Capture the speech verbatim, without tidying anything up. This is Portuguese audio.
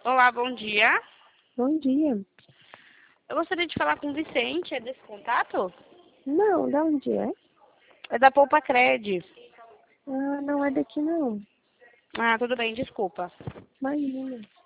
Olá, bom dia. Bom dia. Eu gostaria de falar com o Vicente, é desse contato? Não, da onde é? É da Poupa Cred. Ah, não é daqui não. Ah, tudo bem, desculpa. Imagina.